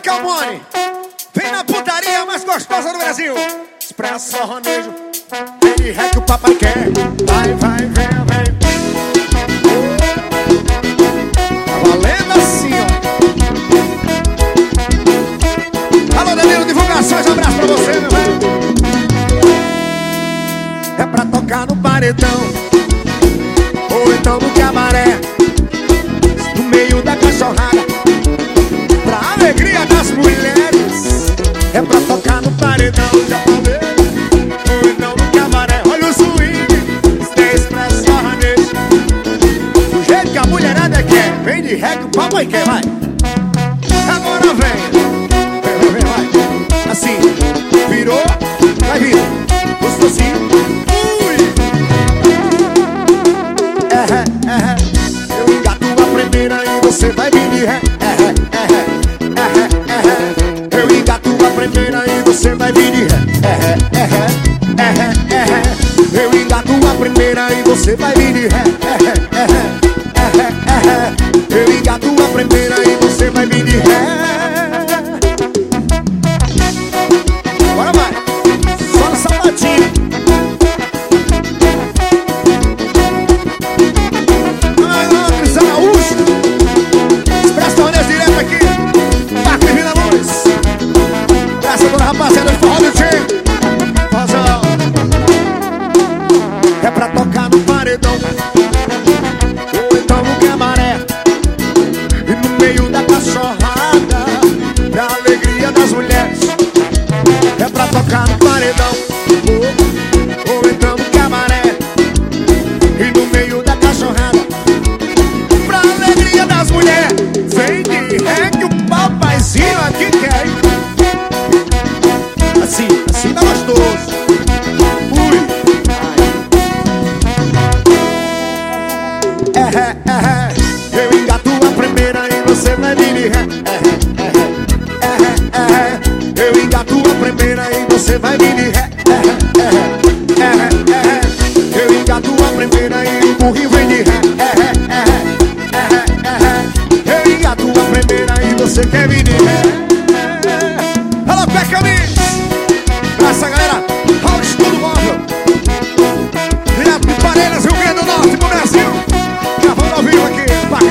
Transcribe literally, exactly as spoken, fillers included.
Calmone, vem na putaria mais gostosa do Brasil. Expresso sertanejo, vem de ré que o papai quer. Vai, vai, vem, vem. Tá valendo assim, ó. Alô, Danilo Divulgações, abraço pra você, meu velho. É pra tocar no paredão, ou então no cabaré, no meio da cachorrada, pra alegria das mulheres. É pra tocar no paredão, já falei, ou então no cabaré. Olha o swing, Expresso sertanejo, do jeito que a mulherada quer. Vem de ré que o papai quer, vai. Agora vem, vem, vem, vem, vai. Assim, virou, vai vindo, gostosinho. Ui! É ré, é ré. Eu engato a primeira e você vai vir de ré. É ré, é ré, é ré, é ré. Eu engato a primeira e você vai vir de ré. É ré, é ré, é ré, é ré. Eu engato a primeira e você vai vir de ré. É ré, é ré, é ré, é ré. Eu engato a primeira e você vai vir de ré. Agora vai, só no sapatinho. Cris Araújo, Expresso sertanejo direto aqui, Parque Vila Luz. Graças a toda a rapaziada de forró do time. Fazão. É pra tocar no paredão, ou então no cabaré, e no meio da cachorrada, pra alegria das mulheres. É pra tocar no paredão, ou, ou então no cabaré, e no meio da cachorrada, pra alegria das mulheres. Vem de ré que o papaizinho aqui quer. Assim, assim tá gostoso. Ui. É ré, é ré. Eu engato a primeira e você vai vir de ré. É ré, é ré, é ré, é ré. Eu engato a primeira e você vai vir de ré. É ré, é ré, é ré, é ré. Eu engato a primeira e o burrinho vem de ré. É ré, é ré, é ré, é ré. Eu engato a primeira e você quer vir de ré. Alô, Pé Camis! Essa galera, Raul Estudo Móvel, direto de Parelhas, Rio Grande do Norte, pro Brasil. Gravando ao vivo aqui,